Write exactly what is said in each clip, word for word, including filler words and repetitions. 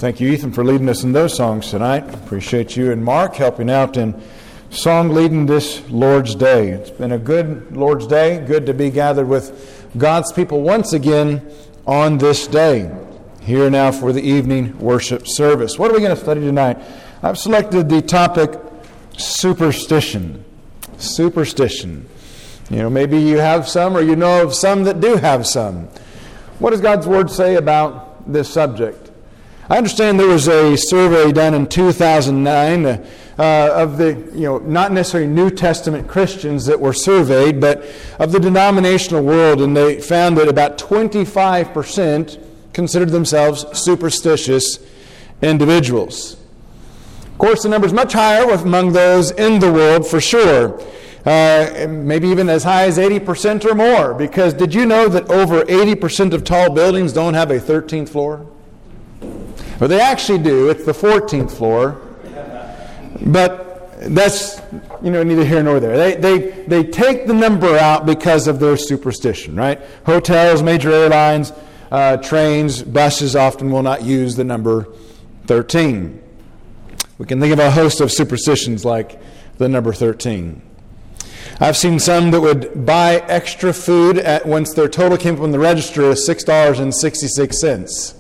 Thank you, Ethan, for leading us in those songs tonight. Appreciate you and Mark helping out in song leading this Lord's Day. It's been a good Lord's Day. Good to be gathered with God's people once again on this day. Here now for the evening worship service. What are we going to study tonight? I've selected the topic superstition. Superstition. You know, maybe you have some or you know of some that do have some. What does God's Word say about this subject? I understand there was a survey done in two thousand nine uh, of the, you know, not necessarily New Testament Christians that were surveyed, but of the denominational world, and they found that about twenty-five percent considered themselves superstitious individuals. Of course, the number is much higher among those in the world, for sure. Uh, maybe even as high as eighty percent or more, because did you know that over eighty percent of tall buildings don't have a thirteenth floor? Well, they actually do. It's the fourteenth floor. But that's, you know, neither here nor there. They, they, they take the number out because of their superstition, right? Hotels, major airlines, uh, trains, buses often will not use the number thirteen. We can think of a host of superstitions like the number thirteen. I've seen some that would buy extra food at once their total came up on the register as six dollars and sixty-six cents.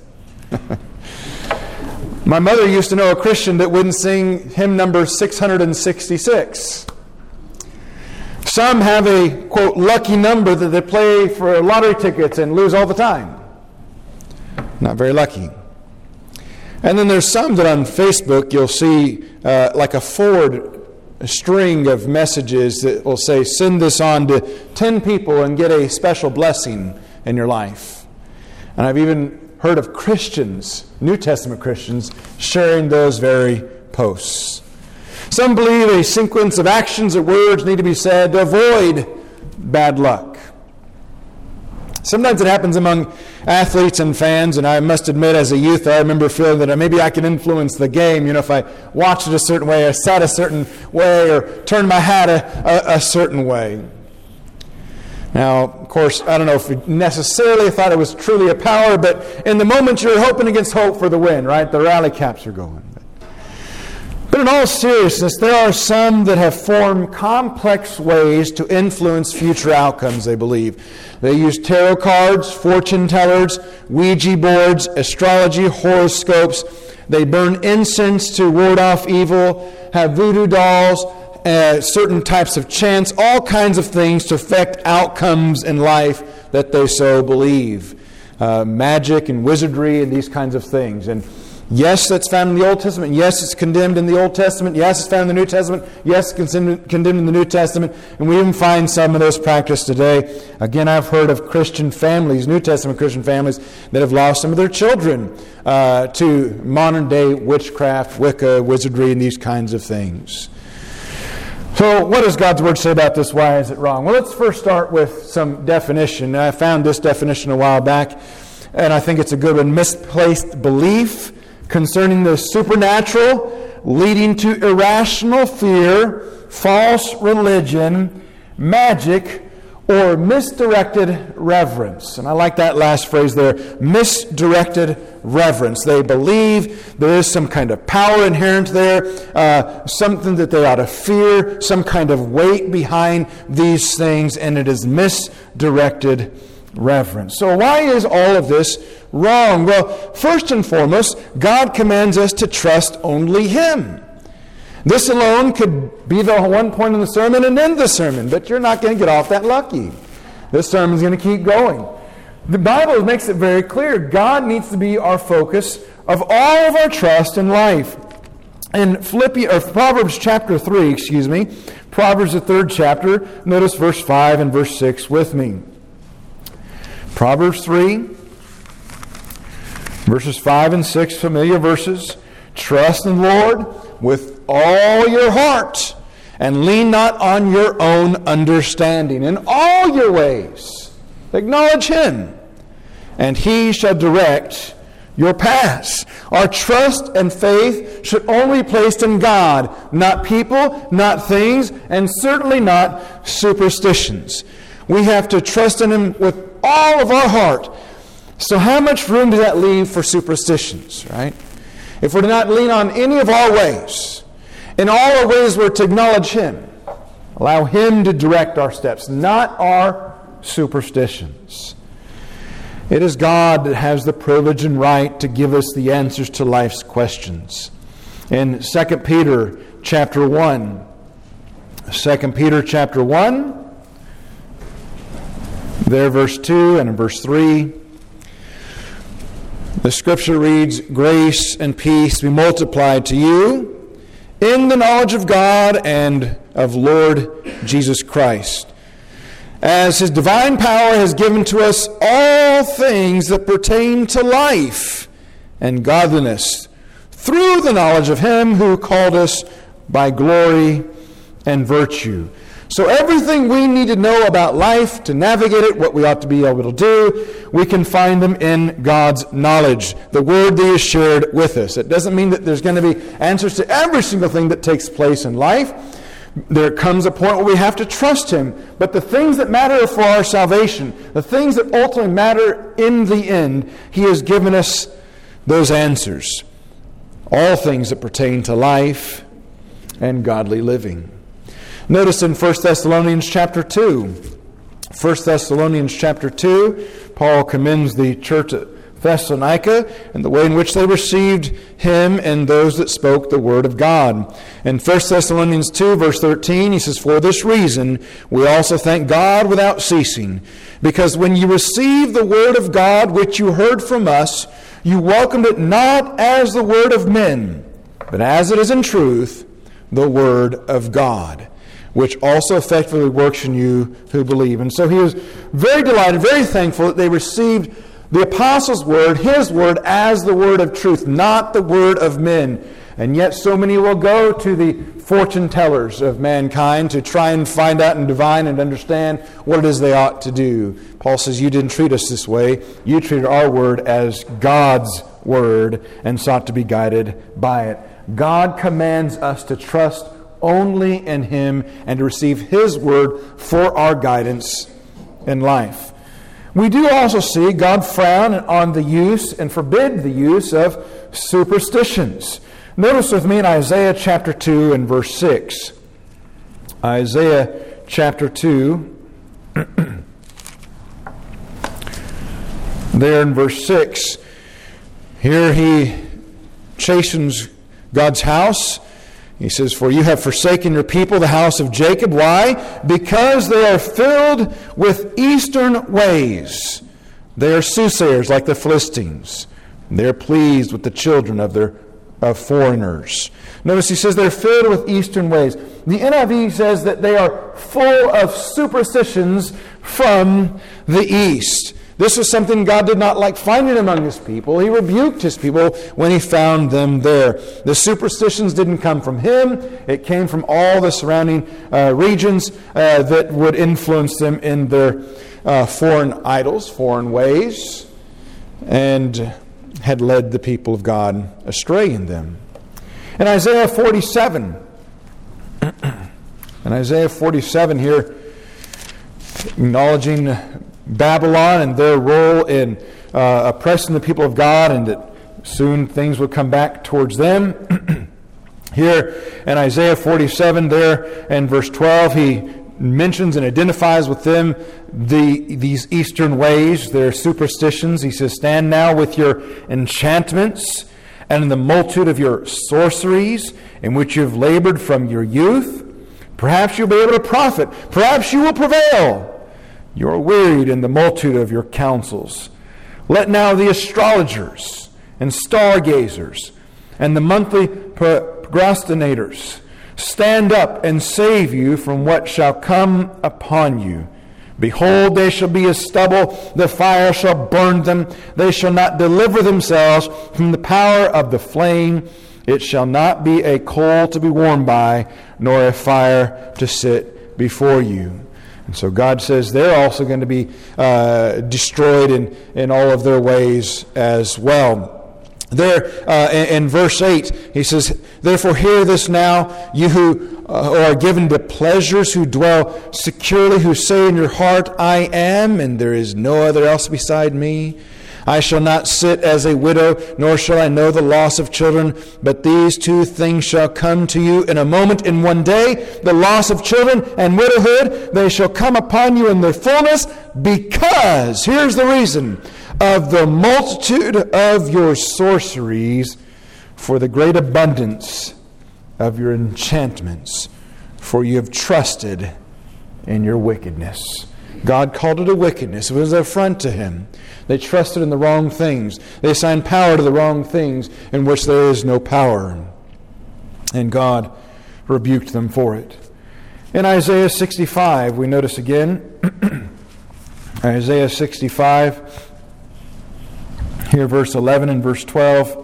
My mother used to know a Christian that wouldn't sing hymn number six hundred sixty-six. Some have a, quote, lucky number that they play for lottery tickets and lose all the time. Not very lucky. And then there's some that on Facebook you'll see uh, like a forward string of messages that will say, send this on to ten people and get a special blessing in your life. And I've even heard of Christians, New Testament Christians, sharing those very posts. Some believe a sequence of actions or words need to be said to avoid bad luck. Sometimes it happens among athletes and fans, and I must admit as a youth I remember feeling that maybe I can influence the game. You know, if I watched it a certain way, or sat a certain way, or turned my hat a, a, a certain way. Now, of course, I don't know if we necessarily thought it was truly a power, but in the moment you're hoping against hope for the win, right? The rally caps are going. But in all seriousness, there are some that have formed complex ways to influence future outcomes, they believe. They use tarot cards, fortune tellers, Ouija boards, astrology, horoscopes. They burn incense to ward off evil, have voodoo dolls, Uh, certain types of chants, all kinds of things to affect outcomes in life that they so believe. Uh, magic and wizardry and these kinds of things. And yes, that's found in the Old Testament. Yes, it's condemned in the Old Testament. Yes, it's found in the New Testament. Yes, it's condemned in the New Testament. And we even find some of those practiced today. Again, I've heard of Christian families, New Testament Christian families, that have lost some of their children uh, to modern day witchcraft, Wicca, wizardry, and these kinds of things. So what does God's Word say about this? Why is it wrong? Well, let's first start with some definition. I found this definition a while back, and I think it's a good one. Misplaced belief concerning the supernatural, leading to irrational fear, false religion, magic, or misdirected reverence. And I like that last phrase there, misdirected reverence. They believe there is some kind of power inherent there, uh, something that they ought to fear, some kind of weight behind these things, and it is misdirected reverence. So why is all of this wrong? Well, first and foremost, God commands us to trust only Him. This alone could be the one point in the sermon and end the sermon, but you're not going to get off that lucky. This sermon's going to keep going. The Bible makes it very clear. God needs to be our focus of all of our trust in life. In Philippians, or Proverbs chapter three, excuse me, Proverbs the third chapter, notice verse five and verse six with me. Proverbs three, verses five and six, familiar verses. Trust in the Lord with all your heart, and lean not on your own understanding. In all your ways, acknowledge Him, and He shall direct your paths. Our trust and faith should only be placed in God, not people, not things, and certainly not superstitions. We have to trust in Him with all of our heart. So how much room does that leave for superstitions, right? if we're to not lean on any of our ways, in all our ways we're to acknowledge Him. Allow Him to direct our steps, not our superstitions. It is God that has the privilege and right to give us the answers to life's questions. In Second Peter chapter one, Second Peter chapter one, there verse two and in verse three, the Scripture reads, "Grace and peace be multiplied to you in the knowledge of God and of Lord Jesus Christ, as His divine power has given to us all things that pertain to life and godliness, through the knowledge of Him who called us by glory and virtue." So everything we need to know about life, to navigate it, what we ought to be able to do, we can find them in God's knowledge, the Word that He has shared with us. It doesn't mean that there's going to be answers to every single thing that takes place in life. There comes a point where we have to trust Him. But the things that matter for our salvation, the things that ultimately matter in the end, He has given us those answers. All things that pertain to life and godly living. Notice in First Thessalonians chapter two. First Thessalonians chapter two, Paul commends the church at Thessalonica and the way in which they received him and those that spoke the word of God. In First Thessalonians two, verse thirteen, he says, "For this reason we also thank God without ceasing, because when you received the word of God which you heard from us, you welcomed it not as the word of men, but as it is in truth, the word of God, which also effectively works in you who believe." And so he was very delighted, very thankful that they received the apostles' word, his word, as the word of truth, not the word of men. And yet so many will go to the fortune tellers of mankind to try and find out and divine and understand what it is they ought to do. Paul says, you didn't treat us this way. You treated our word as God's word and sought to be guided by it. God commands us to trust only in Him and to receive His word for our guidance in life. We do also see God frown on the use and forbid the use of superstitions. Notice with me in Isaiah chapter two and verse six. Isaiah chapter two, there in verse six, here he chastens God's house. He says, "For you have forsaken your people, the house of Jacob." Why? Because they are filled with eastern ways. They are soothsayers like the Philistines. They are pleased with the children of their of foreigners. Notice he says they're filled with eastern ways. The N I V says that they are full of superstitions from the east. This was something God did not like finding among His people. He rebuked His people when He found them there. The superstitions didn't come from Him. It came from all the surrounding uh, regions uh, that would influence them in their uh, foreign idols, foreign ways, and had led the people of God astray in them. In Isaiah forty-seven, in Isaiah forty-seven here, acknowledging Babylon and their role in uh, oppressing the people of God, and that soon things would come back towards them. Here in Isaiah forty-seven, there in verse twelve, he mentions and identifies with them the these eastern ways, their superstitions. He says, "Stand now with your enchantments and in the multitude of your sorceries, in which you have labored from your youth. Perhaps you'll be able to profit. Perhaps you will prevail. You are wearied in the multitude of your counsels. Let now the astrologers and stargazers and the monthly procrastinators stand up and save you from what shall come upon you. Behold, they shall be as stubble, the fire shall burn them. They shall not deliver themselves from the power of the flame. It shall not be a coal to be warmed by, nor a fire to sit before you." And so God says they're also going to be uh, destroyed in, in all of their ways as well. There uh, in, in verse eight, he says, "Therefore hear this now, you who uh, are given to pleasures, who dwell securely, who say in your heart, I am, and there is no other else beside me. I shall not sit as a widow, nor shall I know the loss of children. But these two things shall come to you in a moment, in one day, the loss of children and widowhood. They shall come upon you in their fullness, because, here's the reason, of the multitude of your sorceries, for the great abundance of your enchantments, for you have trusted in your wickedness. God called it a wickedness. It was an affront to Him. They trusted in the wrong things. They assigned power to the wrong things in which there is no power. And God rebuked them for it. In Isaiah sixty-five, we notice again, Isaiah sixty-five, here verse eleven and verse twelve.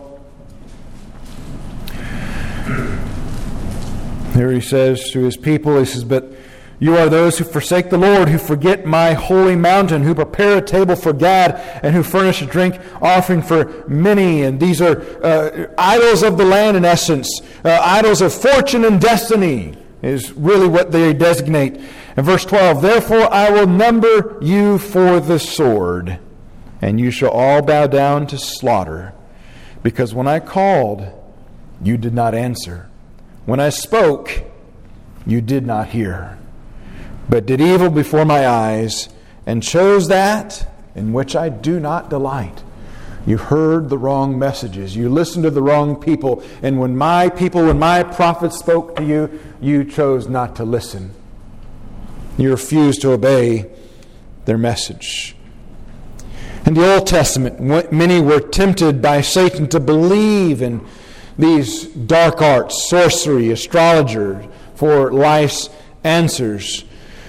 Here he says to his people, he says, but you are those who forsake the Lord, who forget my holy mountain, who prepare a table for Gad, and who furnish a drink offering for many. And these are uh, idols of the land, in essence. Uh, idols of fortune and destiny is really what they designate. And verse twelve, therefore I will number you for the sword, and you shall all bow down to slaughter. Because when I called, you did not answer. When I spoke, you did not hear. But did evil before my eyes, and chose that in which I do not delight. You heard the wrong messages. You listened to the wrong people. And when my people, when my prophets spoke to you, you chose not to listen. You refused to obey their message. In the Old Testament, many were tempted by Satan to believe in these dark arts, sorcery, astrologer, for life's answers,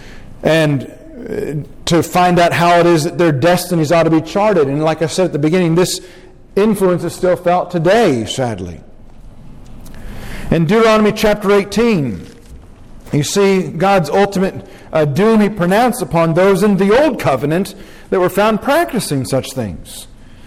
and to find out how it is that their destinies ought to be charted. And like I said at the beginning, this influence is still felt today, sadly. In Deuteronomy chapter eighteen, you see God's ultimate uh, doom He pronounced upon those in the Old Covenant that were found practicing such things.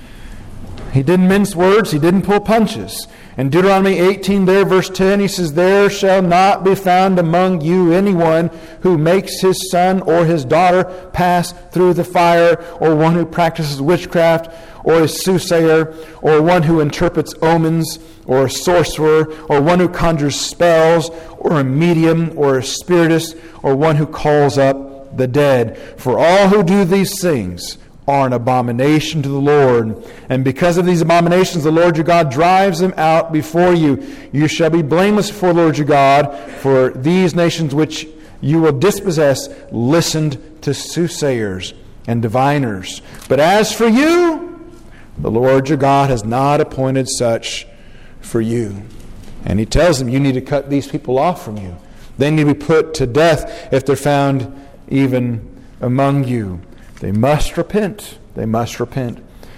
He didn't mince words. He didn't pull punches. In Deuteronomy eighteen, there, verse ten, he says, there shall not be found among you anyone who makes his son or his daughter pass through the fire, or one who practices witchcraft, or a soothsayer, or one who interprets omens, or a sorcerer, or one who conjures spells, or a medium, or a spiritist, or one who calls up the dead. For all who do these things are an abomination to the Lord. And because of these abominations, the Lord your God drives them out before you. You shall be blameless before the Lord your God, for these nations which you will dispossess listened to soothsayers and diviners. But as for you, the Lord your God has not appointed such for you. And He tells them, you need to cut these people off from you. They need to be put to death if they're found even among you. They must repent. They must repent.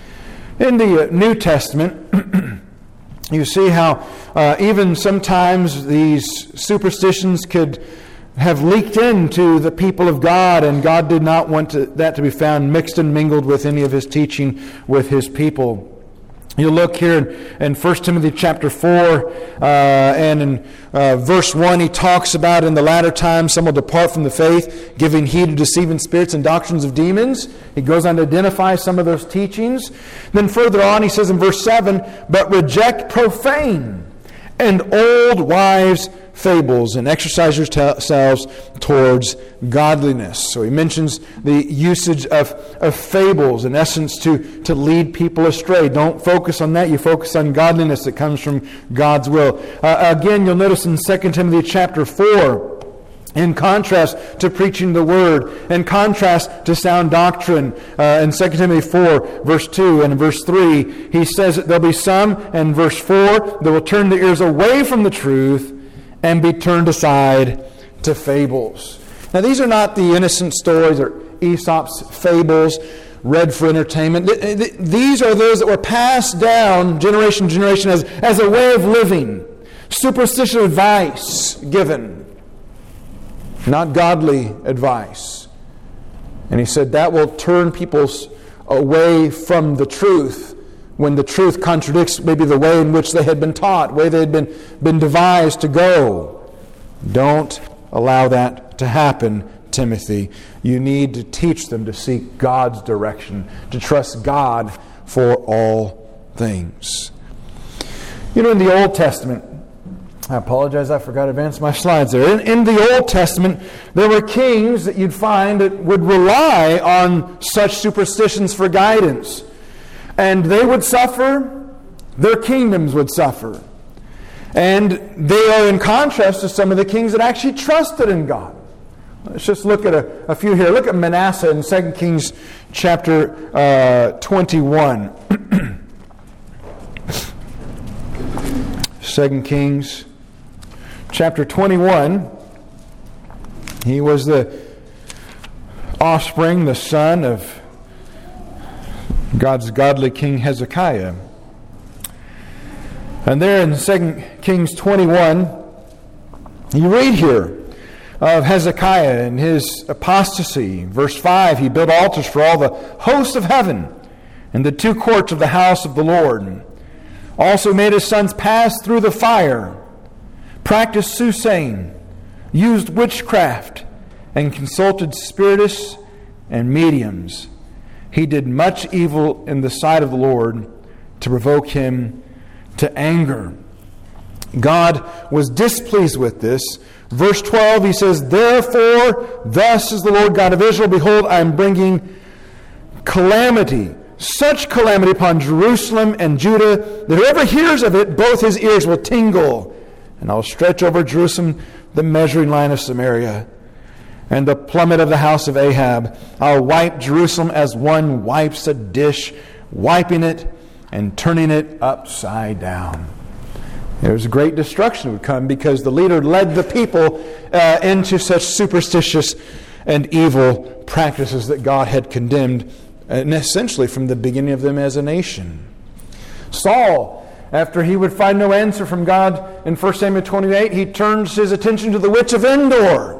In the New Testament, you see how uh, even sometimes these superstitions could have leaked into the people of God, and God did not want to, that to be found mixed and mingled with any of His teaching with His people. You look here in, in First Timothy chapter four, uh, and in uh, verse one, he talks about in the latter times some will depart from the faith, giving heed to deceiving spirits and doctrines of demons. He goes on to identify some of those teachings. Then further on, he says in verse seven, but reject profane and old wives' fables, and exercise yourselves towards godliness. So he mentions the usage of, of fables, in essence, to, to lead people astray. Don't focus on that. You focus on godliness that comes from God's will. Uh, again, you'll notice in Second Timothy chapter four, in contrast to preaching the Word, in contrast to sound doctrine, uh, in Second Timothy four, verse two and in verse three, he says that there'll be some, in verse four, that will turn their ears away from the truth and be turned aside to fables. Now, these are not the innocent stories or Aesop's fables read for entertainment. These are those that were passed down generation to generation as, as a way of living. Superstitious advice given. Not godly advice. And he said that will turn people away from the truth when the truth contradicts maybe the way in which they had been taught, way they had been, been devised to go. Don't allow that to happen, Timothy. You need to teach them to seek God's direction, to trust God for all things. You know, in the Old Testament, I apologize, I forgot to advance my slides there. In, in the Old Testament, there were kings that you'd find that would rely on such superstitions for guidance. And they would suffer, their kingdoms would suffer. And they are in contrast to some of the kings that actually trusted in God. Let's just look at a, a few here. Look at Manasseh in Second Kings chapter uh, twenty-one. Second Kings chapter twenty-one. He was the offspring, the son of God's godly King Hezekiah. And there in Second Kings twenty-one, you read here of Hezekiah and his apostasy. Verse five, he built altars for all the hosts of heaven in the two courts of the house of the Lord. Also made his sons pass through the fire, practiced soothsaying, used witchcraft, and consulted spiritists and mediums. He did much evil in the sight of the Lord to provoke him to anger. God was displeased with this. Verse twelve, he says, "Therefore, thus says the Lord God of Israel, behold, I am bringing calamity, such calamity upon Jerusalem and Judah, that whoever hears of it, both his ears will tingle. And I'll stretch over Jerusalem the measuring line of Samaria, and the plummet of the house of Ahab. I'll wipe Jerusalem as one wipes a dish, wiping it and turning it upside down." There's a great destruction would come because the leader led the people uh, into such superstitious and evil practices that God had condemned, and essentially from the beginning of them as a nation. Saul, after he would find no answer from God in First Samuel twenty-eight, he turns his attention to the witch of Endor.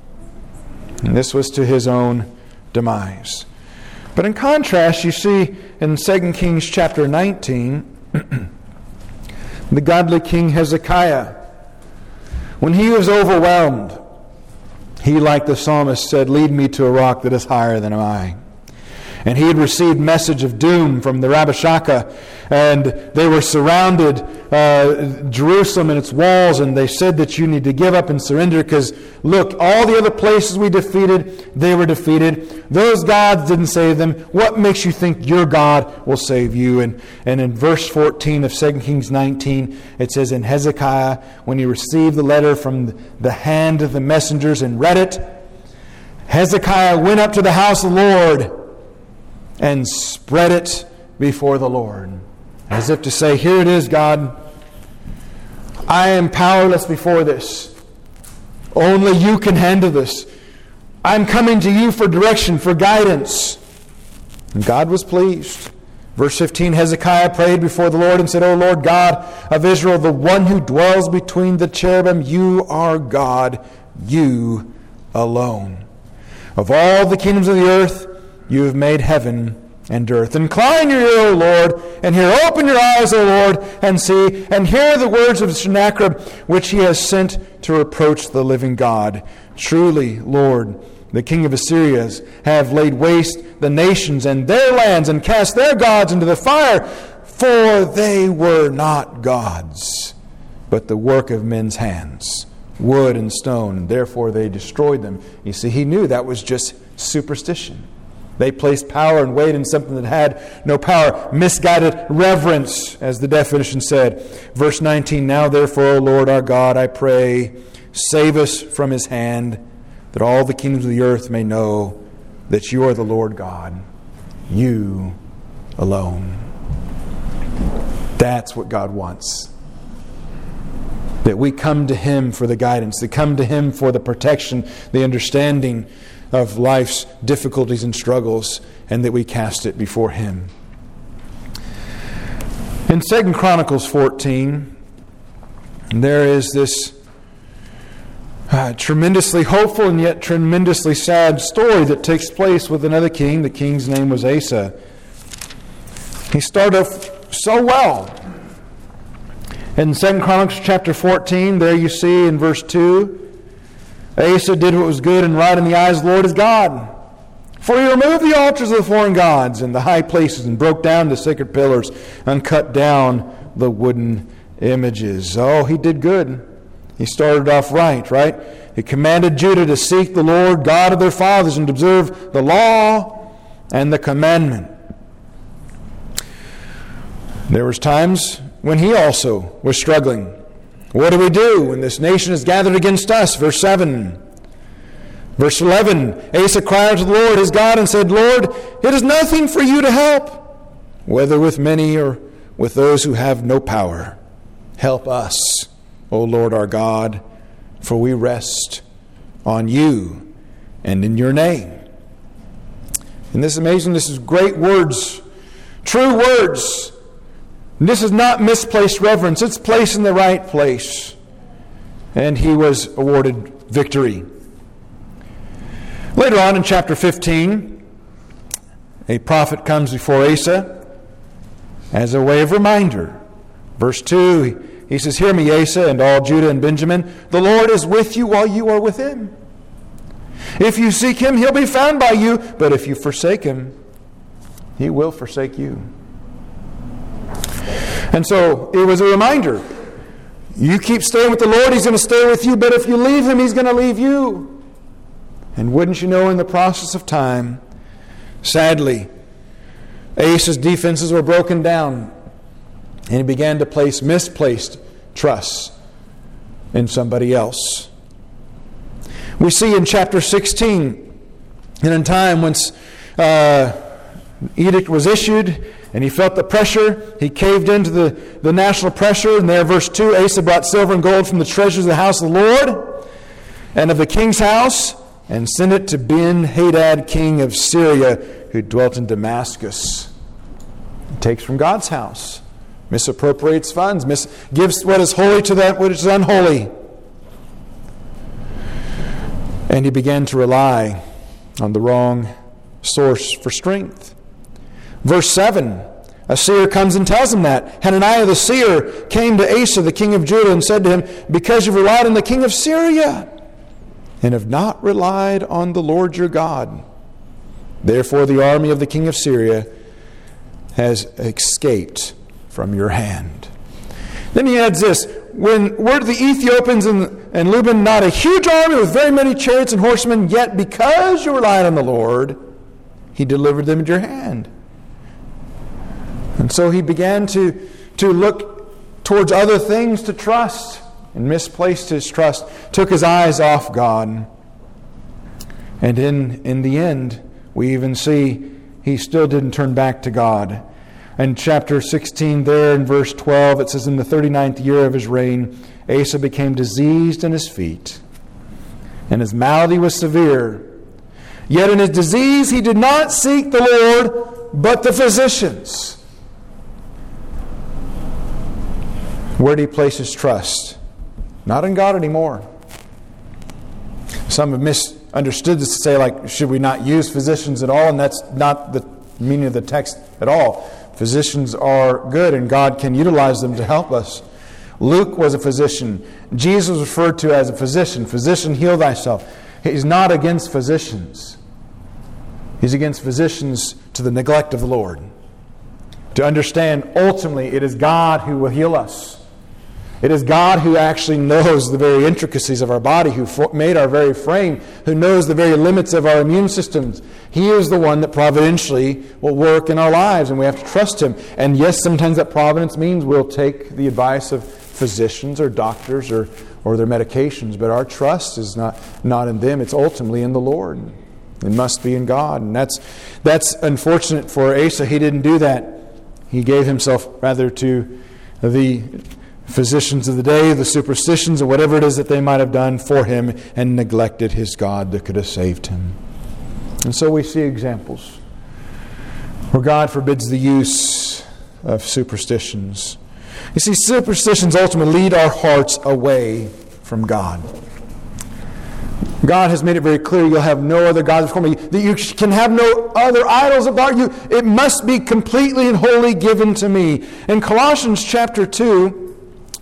And this was to his own demise. But in contrast, you see in Second Kings chapter nineteen, the godly King Hezekiah, when he was overwhelmed, he, like the psalmist, said, "Lead me to a rock that is higher than I." And he had received message of doom from the Rabashakeh, and they were surrounded, uh, Jerusalem and its walls, and they said that you need to give up and surrender because, look, all the other places we defeated, they were defeated. Those gods didn't save them. What makes you think your God will save you? And, and in verse fourteen of Second Kings nineteen, it says, "And Hezekiah, when he received the letter from the hand of the messengers and read it, Hezekiah went up to the house of the Lord and spread it before the Lord." As if to say, here it is, God. I am powerless before this. Only you can handle this. I'm coming to you for direction, for guidance. And God was pleased. Verse fifteen, Hezekiah prayed before the Lord and said, "O Lord God of Israel, the one who dwells between the cherubim, you are God, you alone. Of all the kingdoms of the earth, you have made heaven and earth. Incline your ear, O Lord, and hear. Open your eyes, O Lord, and see, and hear the words of Sennacherib, which he has sent to reproach the living God. Truly, Lord, the king of Assyria have laid waste the nations and their lands, and cast their gods into the fire, for they were not gods, but the work of men's hands, wood and stone, and therefore they destroyed them." You see, he knew that was just superstition. They placed power and weight in something that had no power. Misguided reverence, as the definition said. Verse nineteen, "Now therefore, O Lord our God, I pray, save us from his hand, that all the kingdoms of the earth may know that you are the Lord God, you alone." That's what God wants. That we come to him for the guidance, that come to him for the protection, the understanding of life's difficulties and struggles, and that we cast it before him. In Second Chronicles fourteen, there is this uh, tremendously hopeful and yet tremendously sad story that takes place with another king. The king's name was Asa. He started off so well. In Second Chronicles chapter fourteen, there you see in verse two, Asa did what was good and right in the eyes of the Lord his God, For he removed the altars of the foreign gods and the high places and broke down the sacred pillars and cut down the wooden images. Oh, he did good. He started off right, right? He commanded Judah to seek the Lord God of their fathers and to observe the law and the commandment. There was times when he also was struggling. What do we do when this nation is gathered against us? Verse seven. Verse eleven, Asa cried to the Lord his God and said, Lord, it is nothing for you to help, whether with many or with those who have no power. Help us, O Lord our God, for we rest on you and in your name. And this is amazing. This is great words, true words. And this is not misplaced reverence. It's placed in the right place. And he was awarded victory. Later on in chapter fifteen, a prophet comes before Asa as a way of reminder. Verse two, he says, Hear me, Asa, and all Judah and Benjamin. The Lord is with you while you are with him. If you seek him, he'll be found by you. But if you forsake him, he will forsake you. And so it was a reminder. You keep staying with the Lord, he's going to stay with you. But if you leave him, he's going to leave you. And wouldn't you know, in the process of time, sadly, Asa's defenses were broken down. And he began to place misplaced trust in somebody else. We see in chapter sixteen, and in time when uh, edict was issued, and he felt the pressure, he caved into the, the national pressure. And there, verse two, Asa brought silver and gold from the treasures of the house of the Lord and of the king's house, and sent it to Ben-Hadad, king of Syria, who dwelt in Damascus. He takes from God's house, misappropriates funds, mis- gives what is holy to that which is unholy. And he began to rely on the wrong source for strength. Verse seven, a seer comes and tells him that. Hananiah the seer came to Asa, the king of Judah, and said to him, Because you've relied on the king of Syria, and have not relied on the Lord your God, therefore the army of the king of Syria has escaped from your hand. Then he adds this, when were the Ethiopians and, and Luban not a huge army with very many chariots and horsemen, yet because you relied on the Lord, he delivered them into your hand. And so he began to, to look towards other things to trust, and misplaced his trust, took his eyes off God. And in, in the end, we even see he still didn't turn back to God. In chapter sixteen, there in verse twelve, it says, In the thirty-ninth year of his reign, Asa became diseased in his feet, and his malady was severe. Yet in his disease he did not seek the Lord, but the physicians. Where did he place his trust? Not in God anymore. Some have misunderstood this to say, like, should we not use physicians at all? And that's not the meaning of the text at all. Physicians are good, and God can utilize them to help us. Luke was a physician. Jesus was referred to as a physician. Physician, heal thyself. He's not against physicians. He's against physicians to the neglect of the Lord. To understand, ultimately, it is God who will heal us. It is God who actually knows the very intricacies of our body, who made our very frame, who knows the very limits of our immune systems. He is the one that providentially will work in our lives, and we have to trust Him. And yes, sometimes that providence means we'll take the advice of physicians or doctors or, or their medications, but our trust is not, not in them. It's ultimately in the Lord. It must be in God. And that's, that's unfortunate for Asa. He didn't do that. He gave himself rather to the physicians of the day, the superstitions, or whatever it is that they might have done for him, and neglected his God that could have saved him. And so we see examples where God forbids the use of superstitions. You see, superstitions ultimately lead our hearts away from God. God has made it very clear, you'll have no other gods before me, that you can have no other idols about you. It must be completely and wholly given to me. In Colossians chapter two,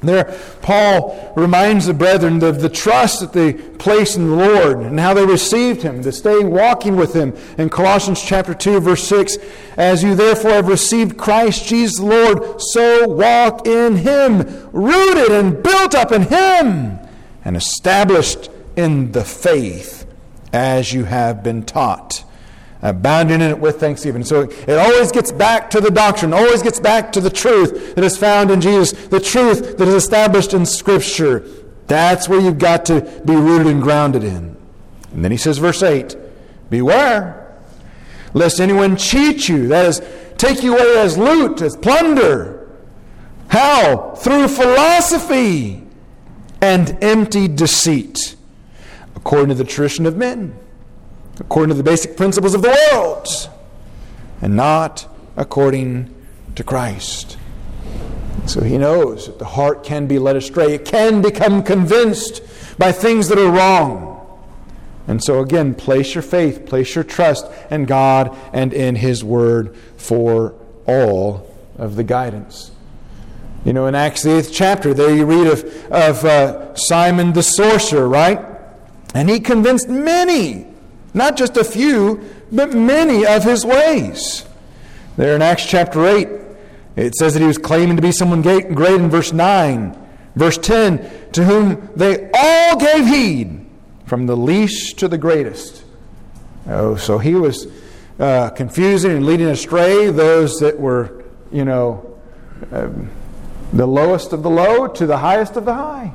There, Paul reminds the brethren of the trust that they place in the Lord and how they received Him, to stay walking with Him. In Colossians chapter two, verse six, as you therefore have received Christ Jesus the Lord, so walk in Him, rooted and built up in Him, and established in the faith as you have been taught, abounding in it with thanksgiving. So it always gets back to the doctrine, always gets back to the truth that is found in Jesus, the truth that is established in Scripture. That's where you've got to be rooted and grounded in. And then he says, verse eight, beware, lest anyone cheat you, that is, take you away as loot, as plunder. How? Through philosophy and empty deceit, according to the tradition of men, according to the basic principles of the world, and not according to Christ. So he knows that the heart can be led astray. It can become convinced by things that are wrong. And so again, place your faith, place your trust in God and in His Word for all of the guidance. You know, in Acts the eighth chapter, there you read of, of uh, Simon the sorcerer, right? And he convinced many, not just a few, but many of his ways. There in Acts chapter eight, it says that he was claiming to be someone great in verse nine. Verse ten, to whom they all gave heed, from the least to the greatest. Oh, so he was uh, confusing and leading astray those that were, you know, um, the lowest of the low to the highest of the high.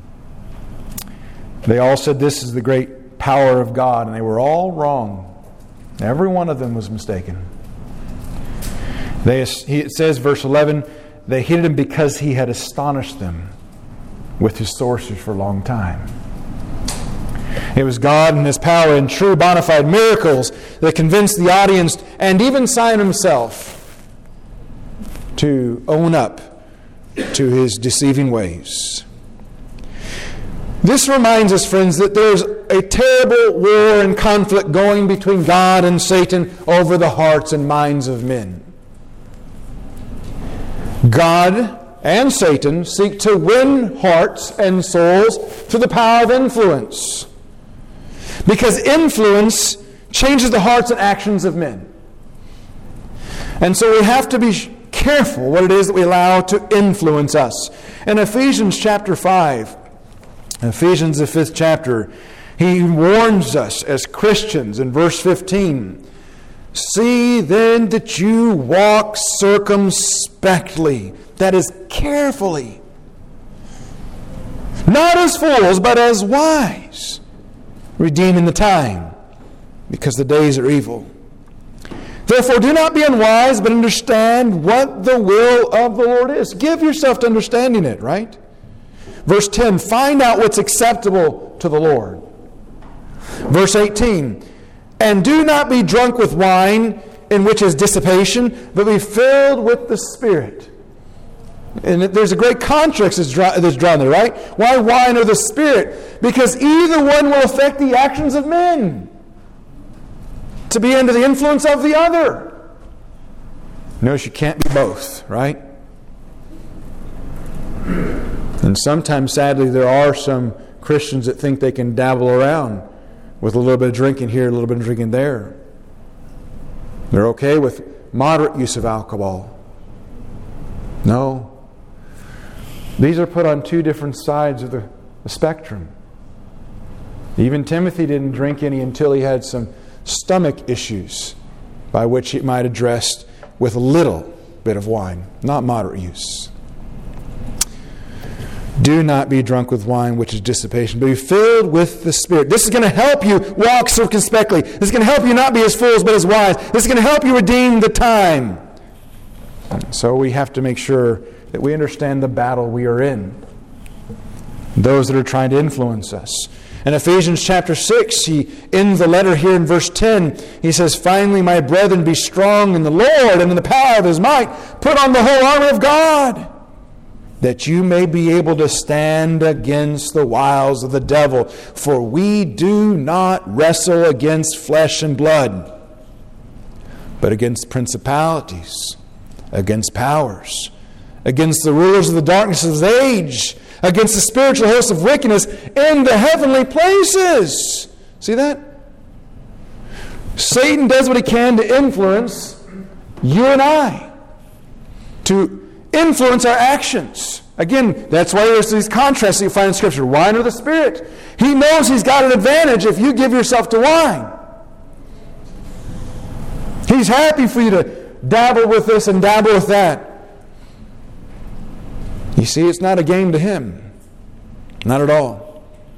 They all said this is the great power of God, and they were all wrong. Every one of them was mistaken. They, it says, verse eleven, they hated him because he had astonished them with his sorceries for a long time. It was God and His power and true bona fide miracles that convinced the audience and even Simon himself to own up to his deceiving ways. This reminds us, friends, that there's a terrible war and conflict going between God and Satan over the hearts and minds of men. God and Satan seek to win hearts and souls through the power of influence. Because influence changes the hearts and actions of men. And so we have to be careful what it is that we allow to influence us. In Ephesians chapter five, Ephesians the fifth chapter, he warns us as Christians in verse fifteen, see then that you walk circumspectly, that is, carefully, not as fools, but as wise, redeeming the time, because the days are evil. Therefore do not be unwise, but understand what the will of the Lord is. Give yourself to understanding it, right? Verse ten, find out what's acceptable to the Lord. Verse eighteen, and do not be drunk with wine, in which is dissipation, but be filled with the Spirit. And there's a great contrast that's drawn there, right? Why wine or the Spirit? Because either one will affect the actions of men, to be under the influence of the other. Notice you can't be both, right? And sometimes, sadly, there are some Christians that think they can dabble around with a little bit of drinking here, a little bit of drinking there. They're okay with moderate use of alcohol. No. These are put on two different sides of the, the spectrum. Even Timothy didn't drink any until he had some stomach issues, by which he might address with a little bit of wine, not moderate use. Do not be drunk with wine, which is dissipation, but be filled with the Spirit. This is going to help you walk circumspectly. This is going to help you not be as fools, but as wise. This is going to help you redeem the time. So we have to make sure that we understand the battle we are in. Those that are trying to influence us. In Ephesians chapter six, he ends the letter here in verse ten. He says, finally, my brethren, be strong in the Lord and in the power of His might. Put on the whole armor of God, that you may be able to stand against the wiles of the devil. For we do not wrestle against flesh and blood, but against principalities, against powers, against the rulers of the darkness of this age, against the spiritual hosts of wickedness in the heavenly places. See that? Satan does what he can to influence you and I, to influence our actions. Again, that's why there's these contrasts that you find in Scripture. Wine or the Spirit. He knows he's got an advantage if you give yourself to wine. He's happy for you to dabble with this and dabble with that. You see, it's not a game to him. Not at all.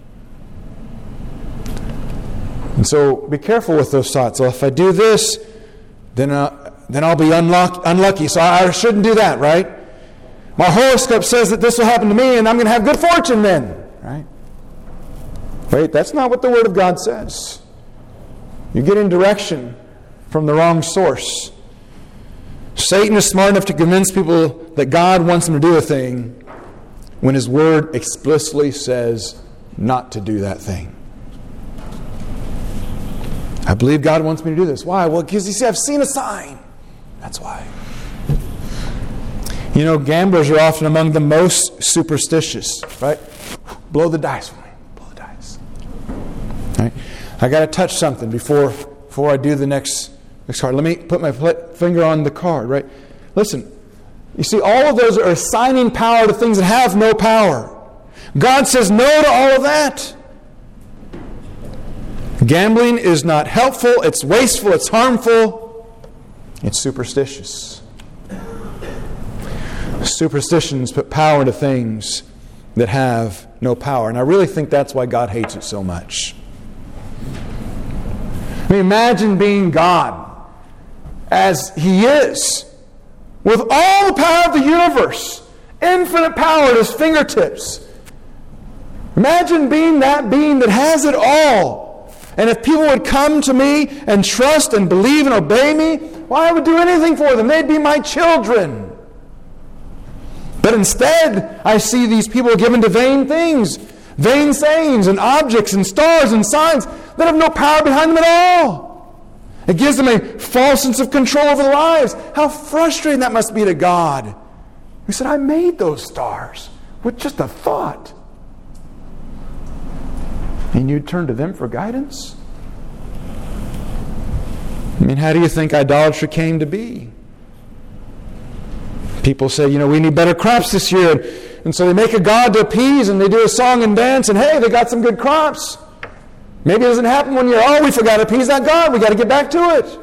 And so be careful with those thoughts. Well, if I do this, then uh, then I'll be unluck- unlucky. So I shouldn't do that, right? My horoscope says that this will happen to me and I'm going to have good fortune then. Right? Wait, that's not what the Word of God says. You're getting direction from the wrong source. Satan is smart enough to convince people that God wants them to do a thing when His Word explicitly says not to do that thing. I believe God wants me to do this. Why? Well, because you see, I've seen a sign. That's why. You know, gamblers are often among the most superstitious, right? Blow the dice for me. Blow the dice. Right? I got to touch something before before I do the next next card. Let me put my finger on the card, right? Listen, you see, all of those are assigning power to things that have no power. God says no to all of that. Gambling is not helpful, it's wasteful, it's harmful, it's superstitious. Superstitions put power into things that have no power. And I really think that's why God hates it so much. I mean, imagine being God as He is, with all the power of the universe, infinite power at His fingertips. Imagine being that being that has it all. And if people would come to me and trust and believe and obey me, well, I would do anything for them. They'd be my children. But instead, I see these people given to vain things, vain sayings and objects and stars and signs that have no power behind them at all. It gives them a false sense of control over their lives. How frustrating that must be to God. He said, I made those stars with just a thought. And you turn to them for guidance? I mean, how do you think idolatry came to be? People say, you know, we need better crops this year. And so they make a god to appease and they do a song and dance and hey, they got some good crops. Maybe it doesn't happen one year. Oh, we forgot to appease that God. We got to get back to it.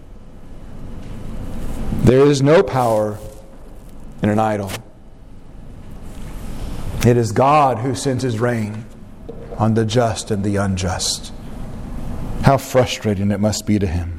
There is no power in an idol. It is God who sends His rain on the just and the unjust. How frustrating it must be to Him.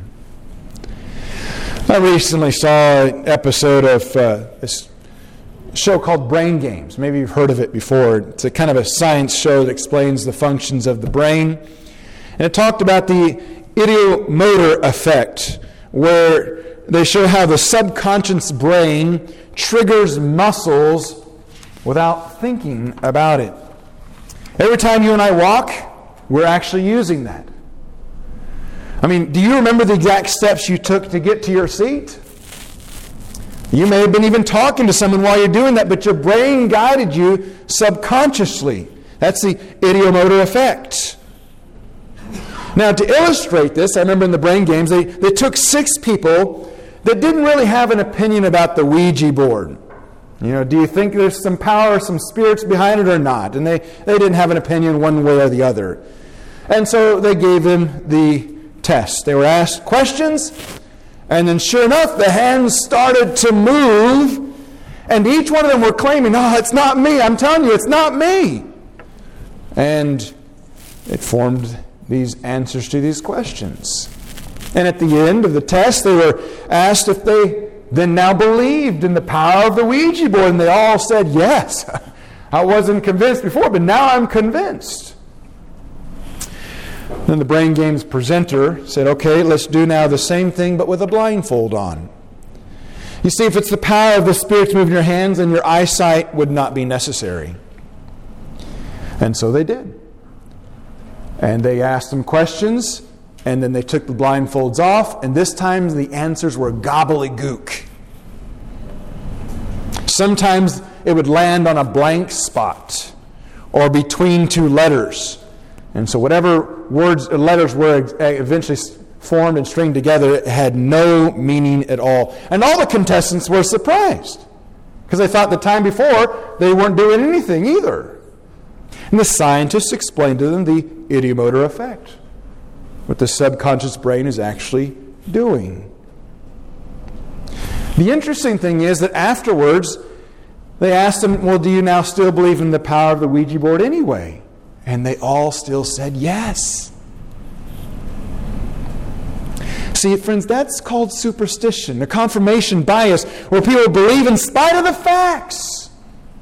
I recently saw an episode of uh, this show called Brain Games. Maybe you've heard of it before. It's a kind of a science show that explains the functions of the brain. And it talked about the ideomotor effect, where they show how the subconscious brain triggers muscles without thinking about it. Every time you and I walk, we're actually using that. I mean, do you remember the exact steps you took to get to your seat? You may have been even talking to someone while you're doing that, but your brain guided you subconsciously. That's the ideomotor effect. Now, to illustrate this, I remember in the Brain Games, they, they took six people that didn't really have an opinion about the Ouija board. You know, do you think there's some power, some spirits behind it or not? And they, they didn't have an opinion one way or the other. And so they gave them the test. They were asked questions, and then sure enough, the hands started to move, and each one of them were claiming, oh, it's not me. I'm telling you, it's not me. And it formed these answers to these questions. And at the end of the test, they were asked if they then now believed in the power of the Ouija board, and they all said, yes. I wasn't convinced before, but now I'm convinced. Then the Brain Games presenter said, okay, let's do now the same thing, but with a blindfold on. You see, if it's the power of the Spirit to move in your hands, then your eyesight would not be necessary. And so they did. And they asked them questions, and then they took the blindfolds off, and this time the answers were gobbledygook. Sometimes it would land on a blank spot or between two letters. And so whatever words or letters were eventually formed and stringed together, it had no meaning at all. And all the contestants were surprised because they thought the time before they weren't doing anything either. And the scientists explained to them the ideomotor effect, what the subconscious brain is actually doing. The interesting thing is that afterwards, they asked them, well, do you now still believe in the power of the Ouija board anyway? And they all still said yes. See, friends, that's called superstition, a confirmation bias, where people believe in spite of the facts.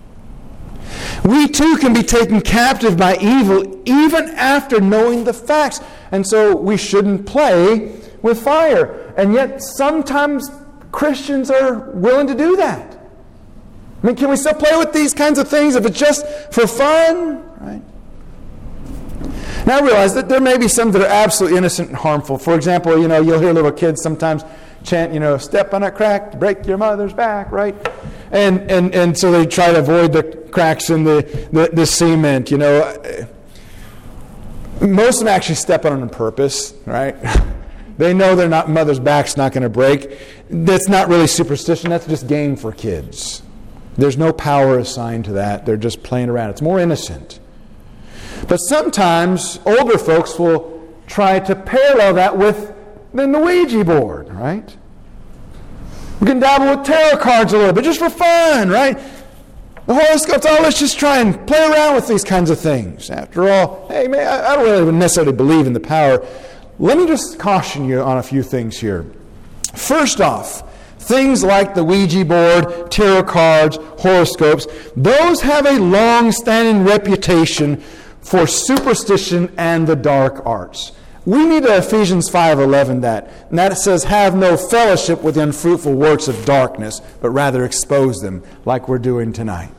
We too can be taken captive by evil even after knowing the facts. And so we shouldn't play with fire. And yet sometimes Christians are willing to do that. I mean, can we still play with these kinds of things if it's just for fun? Right? Now I realize that there may be some that are absolutely innocent and harmful. For example, you know, you'll hear little kids sometimes chant, you know, step on a crack, break your mother's back, right? And and, and so they try to avoid the cracks in the, the, the cement, you know. Most of them actually step on it on purpose, right? They know their not, mother's back's not going to break. That's not really superstition. That's just game for kids. There's no power assigned to that. They're just playing around. It's more innocent. But sometimes older folks will try to parallel that with the Ouija board, right? We can dabble with tarot cards a little bit, just for fun, right? The horoscopes, oh, let's just try and play around with these kinds of things. After all, hey, man, I don't really necessarily believe in the power. Let me just caution you on a few things here. First off, things like the Ouija board, tarot cards, horoscopes, those have a long-standing reputation for superstition and the dark arts. We need to Ephesians five eleven that. And that says, have no fellowship with the unfruitful works of darkness, but rather expose them like we're doing tonight.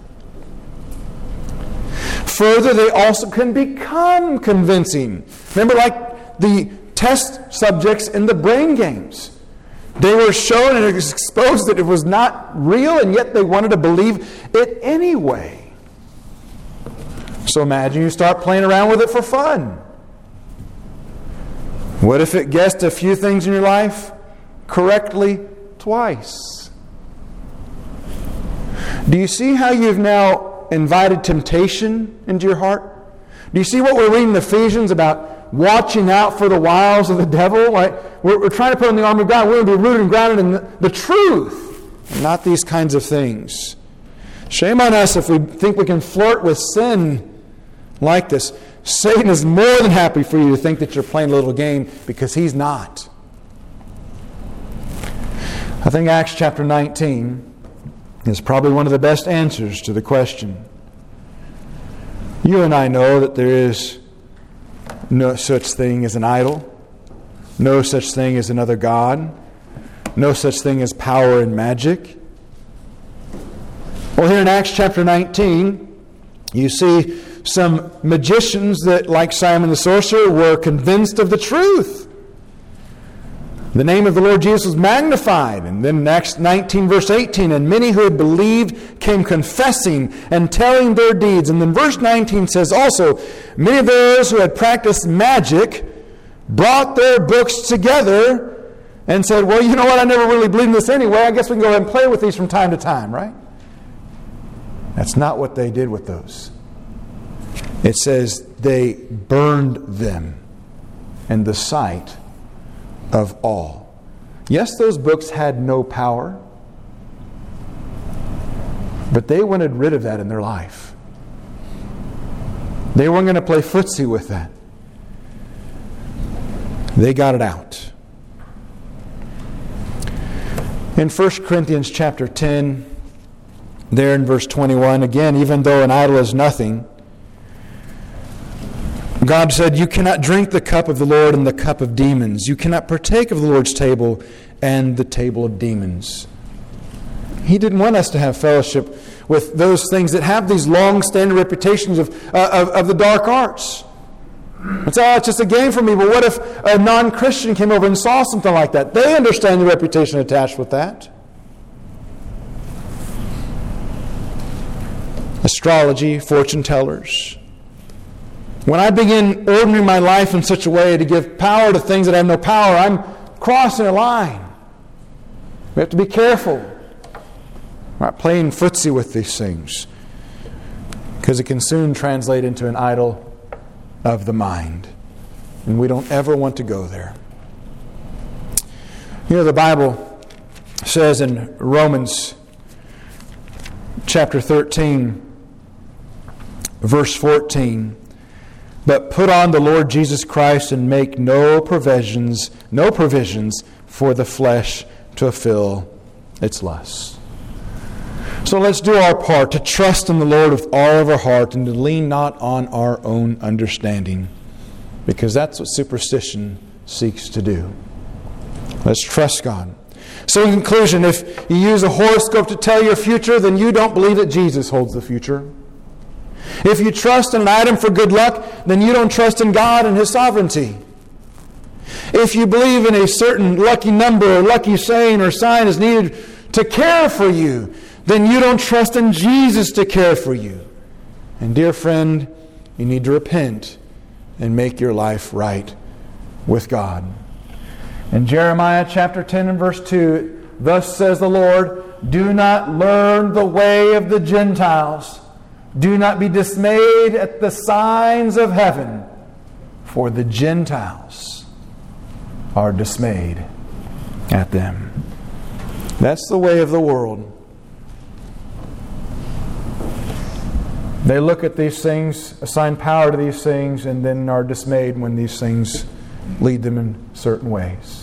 Further, they also can become convincing. Remember, like the test subjects in the brain games. They were shown and exposed that it was not real, and yet they wanted to believe it anyway. So imagine you start playing around with it for fun. What if it guessed a few things in your life correctly twice? Do you see how you've now invited temptation into your heart? Do you see what we're reading in Ephesians about watching out for the wiles of the devil? Like, we're, we're trying to put on the armor of God. We're going to be rooted and grounded in the, the truth, and not these kinds of things. Shame on us if we think we can flirt with sin like this. Satan is more than happy for you to think that you're playing a little game, because he's not. I think Acts chapter nineteen is probably one of the best answers to the question. You and I know that there is no such thing as an idol, no such thing as another god, no such thing as power and magic. Well, here in Acts chapter nineteen, you see some magicians that, like Simon the sorcerer, were convinced of the truth. The name of the Lord Jesus was magnified. And then in Acts nineteen, verse eighteen, and many who had believed came confessing and telling their deeds. And then verse nineteen says also, many of those who had practiced magic brought their books together and said, well, you know what, I never really believed in this anyway. I guess we can go ahead and play with these from time to time, right? That's not what they did with those. It says they burned them in the sight of all. Yes, those books had no power, but they wanted rid of that in their life. They weren't going to play footsie with that. They got it out. In First Corinthians chapter ten, there in verse twenty-one, again, even though an idol is nothing, God said, you cannot drink the cup of the Lord and the cup of demons. You cannot partake of the Lord's table and the table of demons. He didn't want us to have fellowship with those things that have these long-standing reputations of, uh, of, of the dark arts. It's, oh, it's just a game for me. But what if a non-Christian came over and saw something like that? They understand the reputation attached with that. astrology, fortune tellers. When I begin ordering my life in such a way to give power to things that have no power, I'm crossing a line. We have to be careful. We're not playing footsie with these things, because it can soon translate into an idol of the mind. And we don't ever want to go there. You know, the Bible says in Romans chapter thirteen, verse fourteen, "But put on the Lord Jesus Christ and make no provisions, no provisions for the flesh to fulfill its lusts." So let's do our part to trust in the Lord with all of our heart and to lean not on our own understanding, because that's what superstition seeks to do. Let's trust God. So in conclusion, if you use a horoscope to tell your future, then you don't believe that Jesus holds the future. If you trust in an item for good luck, then you don't trust in God and His sovereignty. If you believe in a certain lucky number or lucky saying or sign is needed to care for you, then you don't trust in Jesus to care for you. And dear friend, you need to repent and make your life right with God. In Jeremiah chapter ten and verse two, "Thus says the Lord, do not learn the way of the Gentiles. Do not be dismayed at the signs of heaven, for the Gentiles are dismayed at them." That's the way of the world. They look at these things, assign power to these things, and then are dismayed when these things lead them in certain ways.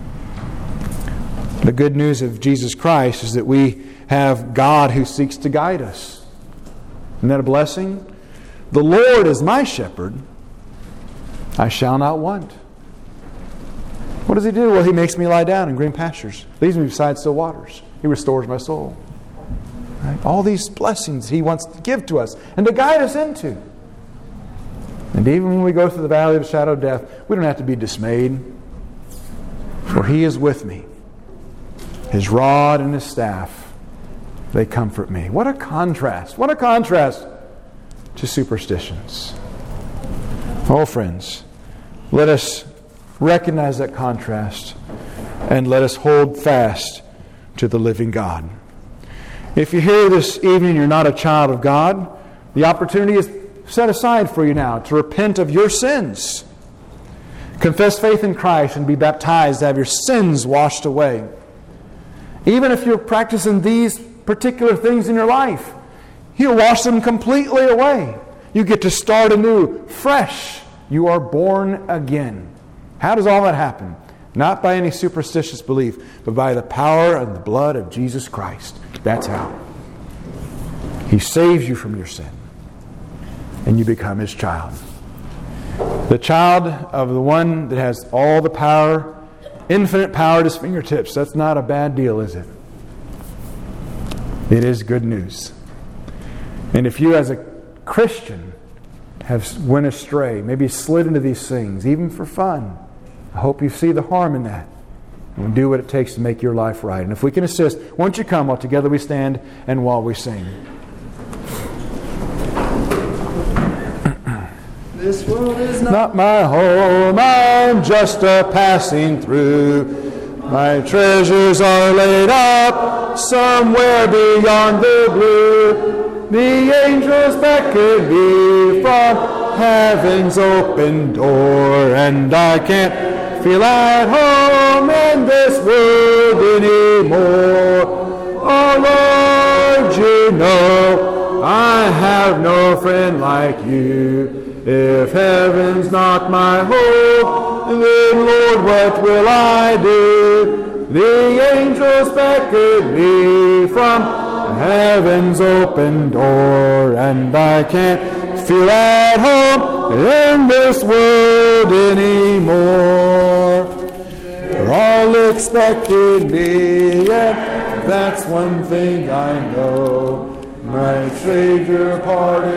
The good news of Jesus Christ is that we have God who seeks to guide us. Isn't that a blessing? "The Lord is my shepherd, I shall not want." What does He do? Well, He makes me lie down in green pastures, leads me beside still waters. He restores my soul. Right? All these blessings He wants to give to us and to guide us into. And even when we go through the valley of the shadow of death, we don't have to be dismayed, for He is with me. His rod and His staff, they comfort me. What a contrast. What a contrast to superstitions. Oh, friends, let us recognize that contrast and let us hold fast to the living God. If you're here this evening and you're not a child of God, the opportunity is set aside for you now to repent of your sins. Confess faith in Christ and be baptized to have your sins washed away. Even if you're practicing these particular things in your life, He'll wash them completely away. You get to start anew, fresh. You are born again. How does all that happen? Not by any superstitious belief, but by the power and the blood of Jesus Christ. That's how. He saves you from your sin, and you become His child. The child of the one that has all the power, infinite power at His fingertips. That's not a bad deal, is it? It is good news. And if you as a Christian have went astray, maybe slid into these things, even for fun, I hope you see the harm in that and do what it takes to make your life right. And if we can assist, won't you come while together we stand and while we sing. This world is not, not my home, I'm just a passing through. My treasures are laid up somewhere beyond the blue. The angels beckon me from heaven's open door, and I can't feel at home in this world anymore. Oh Lord, you know I have no friend like you. If heaven's not my home, then Lord, what will I do? The angels beckon me from heaven's open door, and I can't feel at home in this world anymore. They're all expecting me, and that's one thing I know. My Savior parted.